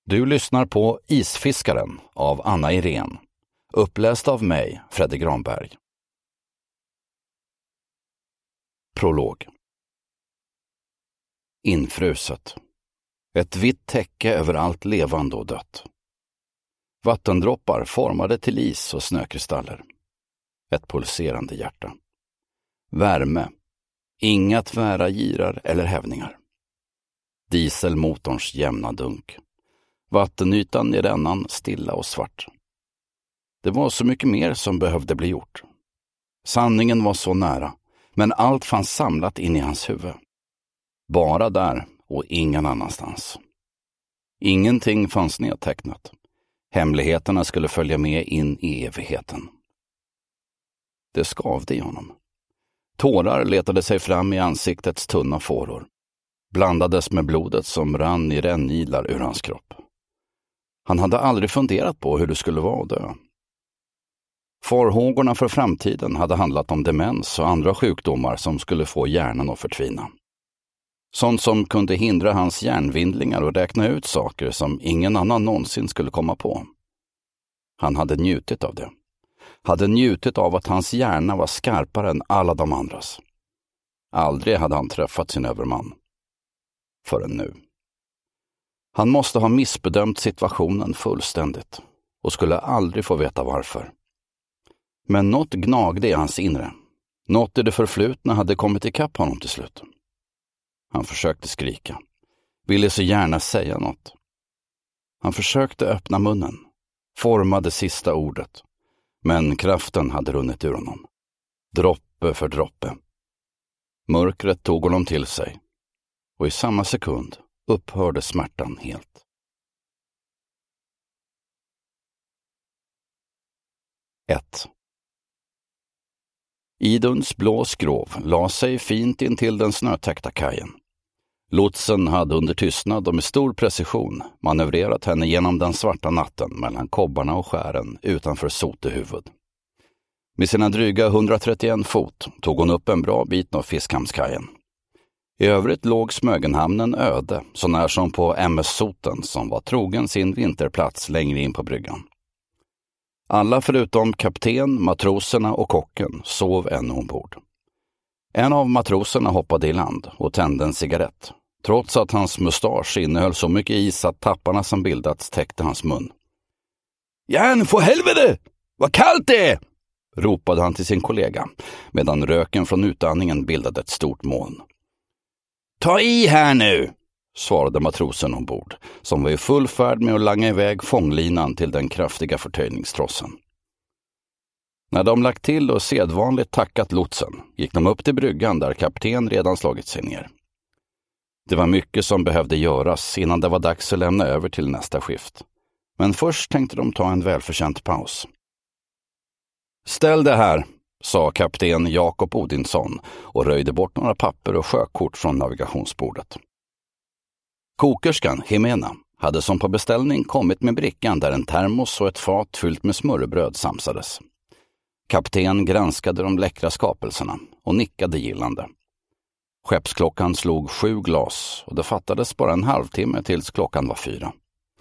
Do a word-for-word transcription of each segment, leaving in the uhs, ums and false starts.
Du lyssnar på Isfiskaren av Anna Irene. Uppläst av mig, Fredrik Granberg. Prolog. Infruset. Ett vitt täcke över allt levande och dött. Vattendroppar formade till is och snökristaller. Ett pulserande hjärta. Värme. Inga tvära girar eller hävningar. Dieselmotorns jämna dunk. Vattenytan i rännan stilla och svart. Det var så mycket mer som behövde bli gjort. Sanningen var så nära, men allt fanns samlat in i hans huvud. Bara där och ingen annanstans. Ingenting fanns nedtecknat. Hemligheterna skulle följa med in i evigheten. Det skavde i honom. Tårar letade sig fram i ansiktets tunna fåror. Blandades med blodet som rann i rännilar ur hans kropp. Han hade aldrig funderat på hur det skulle vara att dö. Farhågorna för framtiden hade handlat om demens och andra sjukdomar som skulle få hjärnan att förtvina. Sånt som kunde hindra hans hjärnvindlingar och räkna ut saker som ingen annan någonsin skulle komma på. Han hade njutit av det. Hade njutit av att hans hjärna var skarpare än alla de andras. Aldrig hade han träffat sin överman. Förrän nu. Han måste ha missbedömt situationen fullständigt och skulle aldrig få veta varför. Men något gnagde i hans inre. Något i det förflutna hade kommit ikapp honom till slut. Han försökte skrika. Ville så gärna säga något. Han försökte öppna munnen. Formade sista ordet. Men kraften hade runnit ur honom. Droppe för droppe. Mörkret tog honom till sig. Och i samma sekund upphörde smärtan helt. ett. Iduns blå skrov la sig fint in till den snötäckta kajen. Lotsen hade under tystnad och med stor precision manövrerat henne genom den svarta natten mellan kobbarna och skären utanför Sotehuvud. Med sina dryga hundratrettioen fot tog hon upp en bra bit av Fiskhamnskajen. I övrigt låg Smögenhamnen öde, så när som på M S Soten som var trogen sin vinterplats längre in på bryggan. Alla förutom kapten, matroserna och kocken sov ännu ombord. En av matroserna hoppade i land och tände en cigarett, trots att hans mustasch innehöll så mycket is att tapparna som bildats täckte hans mun. "Järn, för helvete! Vad kallt det är!" ropade han till sin kollega, medan röken från utandningen bildade ett stort moln. "Ta i här nu!" svarade matrosen ombord, som var i full färd med att langa iväg fånglinan till den kraftiga förtöjningstrossen. När de lagt till och sedvanligt tackat lotsen gick de upp till bryggan där kapten redan slagit sig ner. Det var mycket som behövde göras innan det var dags att lämna över till nästa skift. Men först tänkte de ta en välförtjänt paus. "Ställ det här", sa kapten Jakob Odinsson och röjde bort några papper och sjökort från navigationsbordet. Kokerskan, Jimena, hade som på beställning kommit med brickan där en termos och ett fat fyllt med smörrebröd samsades. Kapten granskade de läckra skapelserna och nickade gillande. Skeppsklockan slog sju glas och det fattades bara en halvtimme tills klockan var fyra.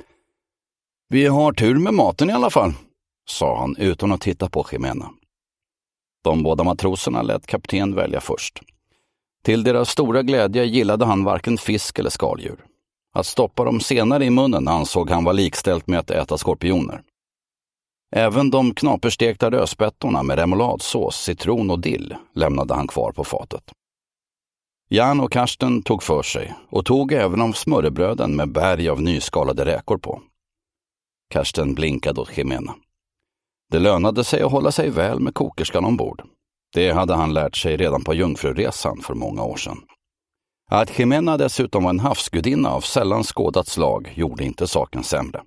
"Vi har tur med maten i alla fall", sa han utan att titta på Jimena. De båda matroserna lät kapten välja först. Till deras stora glädje gillade han varken fisk eller skaldjur. Att stoppa dem senare i munnen ansåg han var likställt med att äta skorpioner. Även de knaperstekta rödspettorna med remouladsås, citron och dill lämnade han kvar på fatet. Jan och Karsten tog för sig och tog även av smörrebröden med berg av nyskalade räkor på. Karsten blinkade åt Jimena. Det lönade sig att hålla sig väl med kokerskan ombord. Det hade han lärt sig redan på jungfruresan för många år sedan. Att Jimena dessutom var en havsgudinna av sällan skådat slag gjorde inte saken sämre.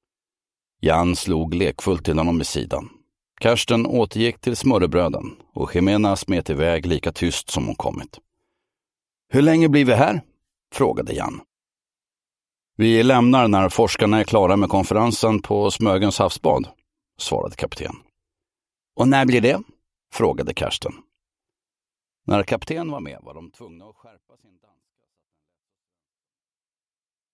Jan slog lekfullt till honom i sidan. Karsten återgick till smörrebröden och Jimena smet iväg lika tyst som hon kommit. "Hur länge blir vi här?" frågade Jan. "Vi lämnar när forskarna är klara med konferensen på Smögens havsbad", svarade kapten. "Och när blir det?" frågade Karsten. När kapten var med var de tvungna att skärpa sin dans.